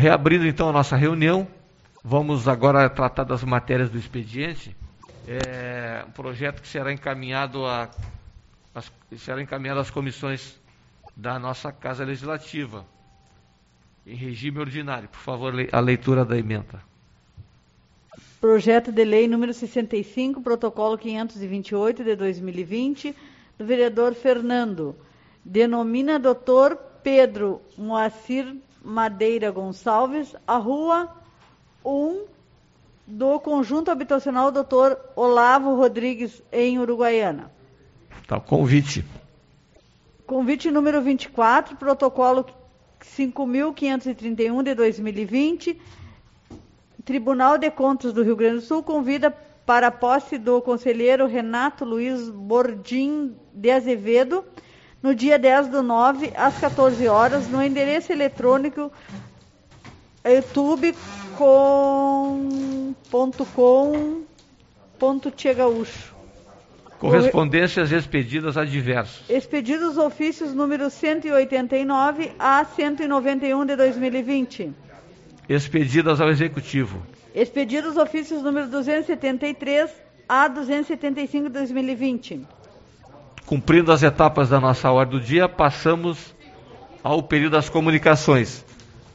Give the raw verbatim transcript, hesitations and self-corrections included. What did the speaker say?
reabrindo então a nossa reunião, vamos agora tratar das matérias do expediente. É um projeto que será encaminhado, a, as, será encaminhado às comissões da nossa Casa Legislativa, em regime ordinário. Por favor, a leitura da emenda. Projeto de lei número sessenta e cinco, protocolo quinhentos e vinte e oito de dois mil e vinte, do vereador Fernando. Denomina doutor Pedro Moacir Madeira Gonçalves a rua um do conjunto habitacional doutor Olavo Rodrigues, em Uruguaiana. Tá, convite. Convite número vinte e quatro, protocolo cinco mil quinhentos e trinta e um de dois mil e vinte. Tribunal de Contas do Rio Grande do Sul convida para a posse do conselheiro Renato Luiz Bordim de Azevedo, no dia dez do nove, às quatorze horas, no endereço eletrônico youtube ponto com ponto tchê gaúcho. Correspondências expedidas a diversos. Expedidos ofícios número cento e oitenta e nove a cento e noventa e um de dois mil e vinte. Expedidas ao Executivo. Expedidos ofícios número duzentos e setenta e três a duzentos e setenta e cinco de dois mil e vinte. Cumprindo as etapas da nossa ordem do dia, passamos ao período das comunicações.